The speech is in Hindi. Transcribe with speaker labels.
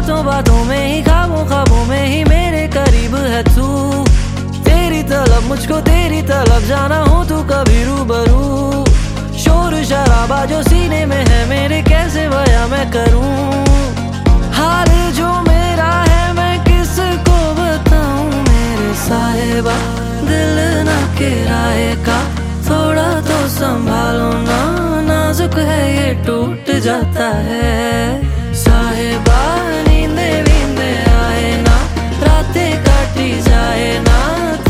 Speaker 1: बातों बातों में ही, ख्वाबों ख्वाबों में ही मेरे करीब है तू। तेरी तलब मुझको, तेरी तलब जाना हो तू कभी रूबरू। शोर शराबा जो सीने में है मेरे, कैसे बयां मैं करूं। हाल जो मेरा है मैं किसको बताऊं मेरे साहिबा, दिल ना किराए का, थोड़ा तो संभालो ना, नाजुक है ये टूट जाता है।